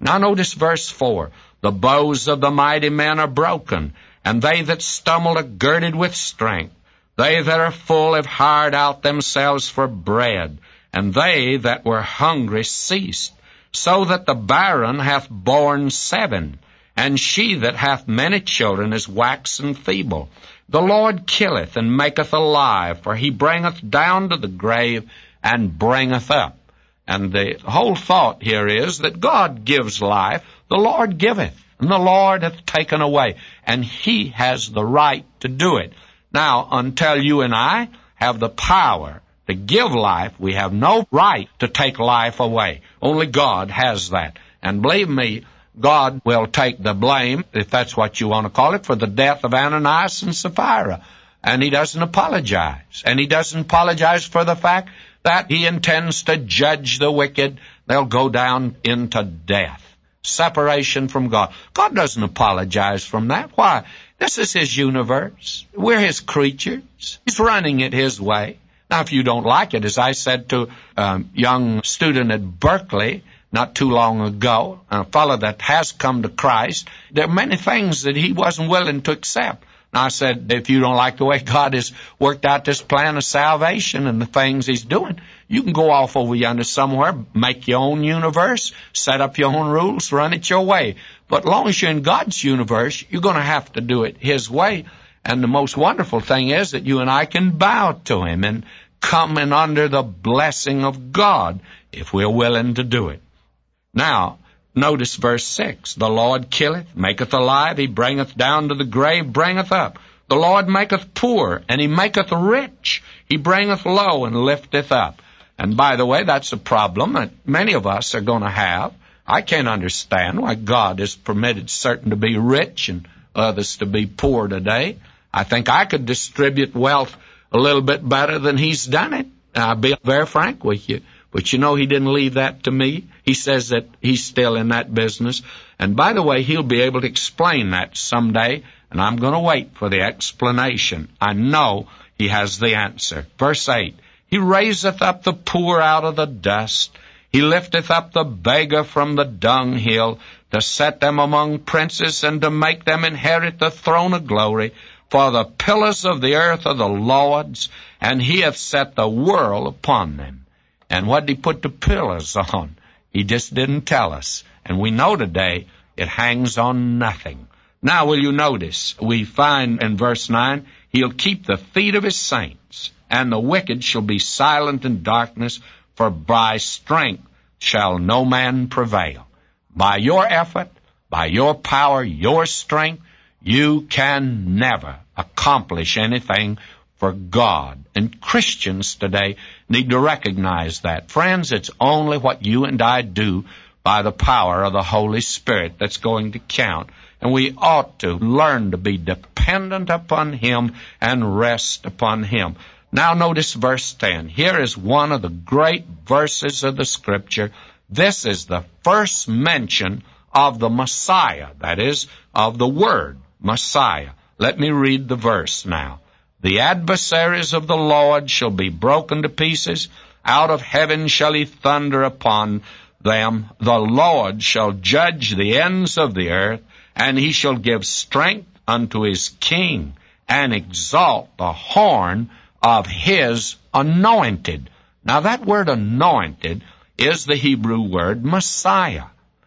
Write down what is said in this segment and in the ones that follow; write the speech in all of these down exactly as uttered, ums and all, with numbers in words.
Now notice verse four. The bows of the mighty men are broken, and they that stumble are girded with strength. They that are full have hired out themselves for bread, and they that were hungry ceased. So that the barren hath borne seven, and she that hath many children is waxen feeble. The Lord killeth and maketh alive, for he bringeth down to the grave and bringeth up. And the whole thought here is that God gives life, the Lord giveth, and the Lord hath taken away, and he has the right to do it. Now, until you and I have the power to give life, we have no right to take life away. Only God has that. And believe me, God will take the blame, if that's what you want to call it, for the death of Ananias and Sapphira. And he doesn't apologize. And he doesn't apologize for the fact that he intends to judge the wicked. They'll go down into death. Separation from God. God doesn't apologize from that. Why? This is his universe. We're his creatures. He's running it his way. Now, if you don't like it, as I said to a young student at Berkeley not too long ago, a fellow that has come to Christ, there are many things that he wasn't willing to accept. And I said, if you don't like the way God has worked out this plan of salvation and the things he's doing, you can go off over yonder somewhere, make your own universe, set up your own rules, run it your way. But as long as you're in God's universe, you're going to have to do it his way. And the most wonderful thing is that you and I can bow to him and come in under the blessing of God if we're willing to do it. Now, notice verse six. The Lord killeth, maketh alive, he bringeth down to the grave, bringeth up. The Lord maketh poor, and he maketh rich. He bringeth low, and lifteth up. And by the way, that's a problem that many of us are going to have. I can't understand why God has permitted certain to be rich and others to be poor today. I think I could distribute wealth a little bit better than he's done it. I'll be very frank with you. But you know, he didn't leave that to me. He says that he's still in that business. And by the way, he'll be able to explain that someday, and I'm going to wait for the explanation. I know he has the answer. Verse eight, he raiseth up the poor out of the dust. He lifteth up the beggar from the dunghill, to set them among princes, and to make them inherit the throne of glory. For the pillars of the earth are the Lord's, and he hath set the world upon them. And what did he put the pillars on? He just didn't tell us. And we know today it hangs on nothing. Now will you notice, we find in verse nine, he'll keep the feet of his saints, and the wicked shall be silent in darkness, for by strength shall no man prevail. By your effort, by your power, your strength, you can never accomplish anything for God. And Christians today need to recognize that. Friends, it's only what you and I do by the power of the Holy Spirit that's going to count. And we ought to learn to be dependent upon him and rest upon him. Now notice verse ten. Here is one of the great verses of the Scripture. This is the first mention of the Messiah, that is, of the word Messiah. Let me read the verse now. The adversaries of the Lord shall be broken to pieces. Out of heaven shall he thunder upon them. The Lord shall judge the ends of the earth, and he shall give strength unto his king, and exalt the horn of his anointed. Now that word anointed is the Hebrew word Messiah,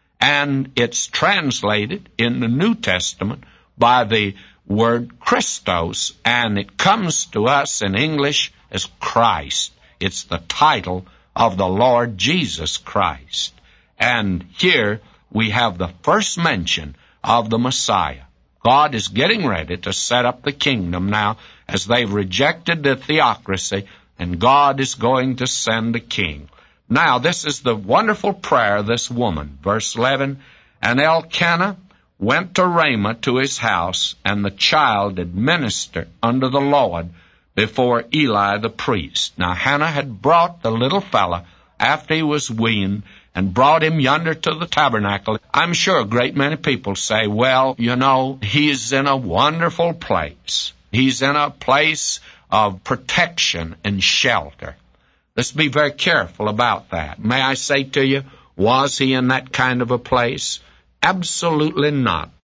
and it's translated in the New Testament by the word Christos, and it comes to us in English as Christ. It's the title of the Lord Jesus Christ. And here we have the first mention of the Messiah. God is getting ready to set up the kingdom now, as they've rejected the theocracy, and God is going to send a king. Now, this is the wonderful prayer of this woman. Verse eleven, and Elkanah went to Ramah to his house, and the child did minister unto the Lord before Eli the priest. Now Hannah had brought the little fella after he was weaned, and brought him yonder to the tabernacle. I'm sure a great many people say, well, you know, he's in a wonderful place. He's in a place of protection and shelter. Let's be very careful about that. May I say to you, Was he in that kind of a place? Absolutely not.